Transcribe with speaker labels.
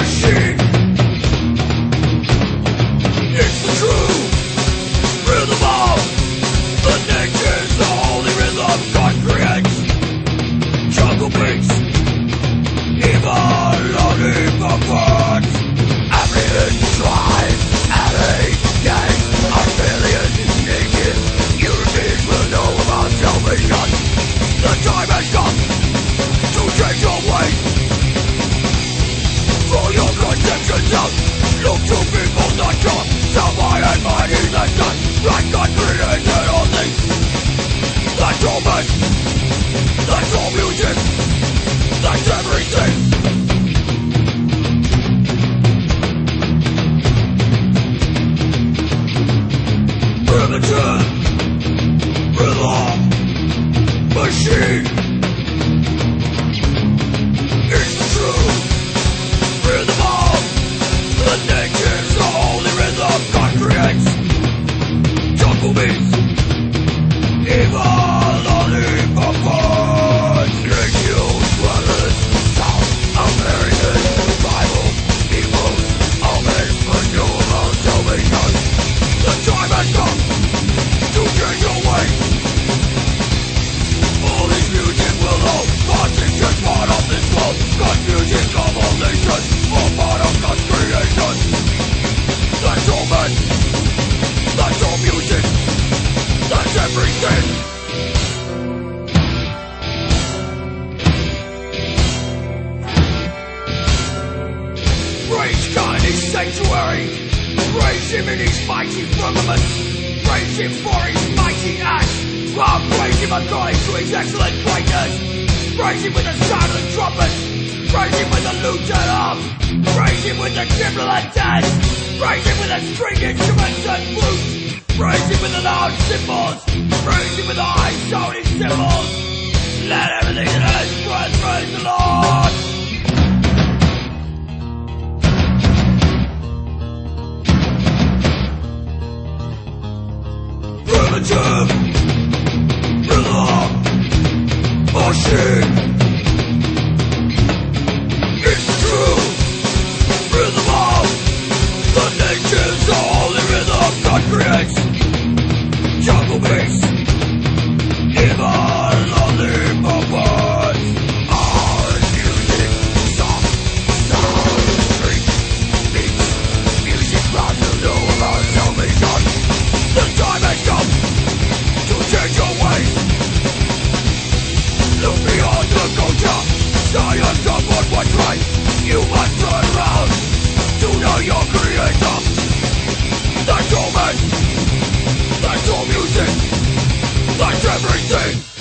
Speaker 1: machine. It's the true rhythm of the nature's the holy rhythm God creates. Jungle beats, evil only perverts. Alien tribe, alien gang, Australian native. Europeans will know about salvation. The time has come to change your ways. Throw your conceptions out. Look to people, not God. Self-I and mine is the sun. Like God created all things. That's all men. That's all music. That's everything. Primitive rhythm machine. It's the true rhythm of the nature's the holy rhythm God creates. Jungle beats, evil only perverts. Native dwellers, South American tribal peoples, all men must know about salvation. The time has come to change your ways. All this music will hold. God's is just part of this world. God's music of all nations, all part of God's creation. That's all men. That's all music. That's everything. Praise God in His sanctuary. Praise Him in His mighty firmament. Praise Him for His mighty acts. Oh, praise Him according to His excellent greatness. Praise Him with the sound of the trumpet. Praise Him with the lute and harp. Praise Him with the timbrel and dance. Praise Him with the string instruments and flutes. Praise Him with the loud cymbals. Praise Him with the high sounding cymbals. Let everything that has breath praise the Lord. Primitive rhythm machine. It's the true rhythm of the nature's the holy rhythm God creates. Jungle beats, evil only perverts. All music, soft sound, street beats, music loud to know about salvation. The time has come to change your ways. Look beyond the culture. Science of what's right. You must turn around to know your creator. That's all men. That's all music. That's everything.